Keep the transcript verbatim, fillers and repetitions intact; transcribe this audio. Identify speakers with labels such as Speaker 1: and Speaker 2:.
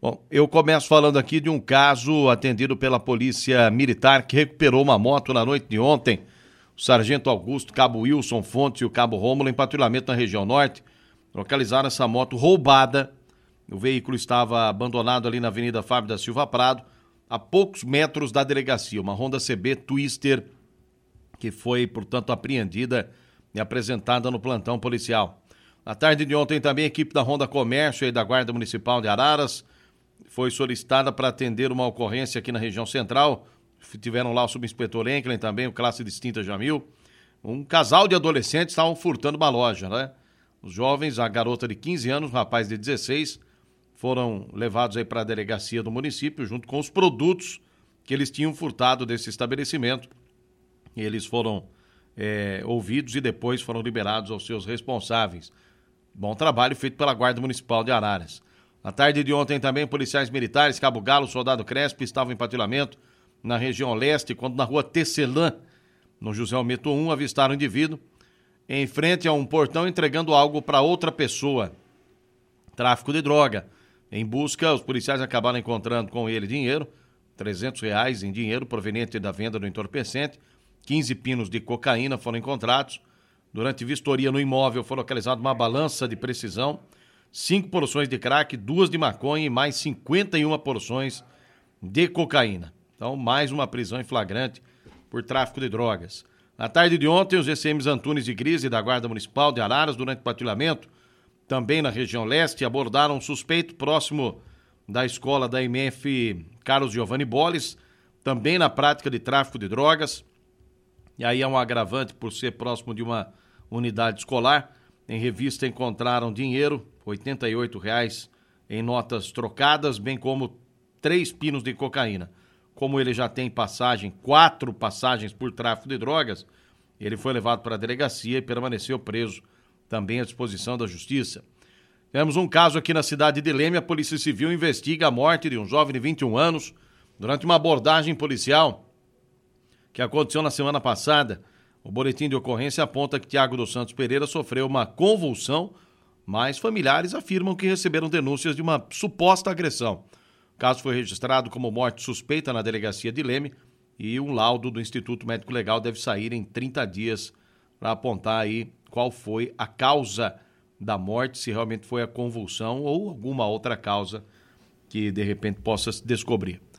Speaker 1: Bom, eu começo falando aqui de um caso atendido pela Polícia Militar que recuperou uma moto na noite de ontem. O Sargento Augusto, Cabo Wilson Fontes e o Cabo Rômulo, em patrulhamento na região norte, localizaram essa moto roubada. O veículo estava abandonado ali na Avenida Fábio da Silva Prado, a poucos metros da delegacia. Uma Honda C B Twister que foi, portanto, apreendida e apresentada no plantão policial. Na tarde de ontem também a equipe da Honda Comércio e da Guarda Municipal de Araras foi solicitada para atender uma ocorrência aqui na região central. Tiveram lá o subinspetor Enklin, também o classe distinta Jamil. Um casal de adolescentes estavam furtando uma loja, né? Os jovens, a garota de quinze anos, o rapaz de dezesseis, foram levados aí para a delegacia do município junto com os produtos que eles tinham furtado desse estabelecimento. E eles foram é, ouvidos e depois foram liberados aos seus responsáveis. Bom trabalho feito pela Guarda Municipal de Araras. Na tarde de ontem também, policiais militares, Cabo Galo, Soldado Crespo, estavam em patrulhamento na região leste, quando na rua Tecelã, no José Almeto um, avistaram um indivíduo em frente a um portão entregando algo para outra pessoa. Tráfico de droga. Em busca, os policiais acabaram encontrando com ele dinheiro, trezentos reais em dinheiro proveniente da venda do entorpecente, quinze pinos de cocaína foram encontrados. Durante vistoria no imóvel foi localizada uma balança de precisão, cinco porções de crack, duas de maconha e mais cinquenta e uma porções de cocaína. Então, mais uma prisão em flagrante por tráfico de drogas. Na tarde de ontem, os E C Ms Antunes e Grise da Guarda Municipal de Araras, durante patrulhamento, também na região leste, abordaram um suspeito próximo da escola da M F Carlos Giovanni Boles, também na prática de tráfico de drogas. E aí é um agravante por ser próximo de uma unidade escolar. Em revista encontraram dinheiro, oitenta e oito reais em notas trocadas, bem como três pinos de cocaína. Como ele já tem passagem, quatro passagens por tráfico de drogas, ele foi levado para a delegacia e permaneceu preso também à disposição da Justiça. Temos um caso aqui na cidade de Leme. A Polícia Civil investiga a morte de um jovem de vinte e um anos durante uma abordagem policial que aconteceu na semana passada. O boletim de ocorrência aponta que Tiago dos Santos Pereira sofreu uma convulsão, mas familiares afirmam que receberam denúncias de uma suposta agressão. O caso foi registrado como morte suspeita na delegacia de Leme e um laudo do Instituto Médico Legal deve sair em trinta dias para apontar aí qual foi a causa da morte, se realmente foi a convulsão ou alguma outra causa que de repente possa se descobrir.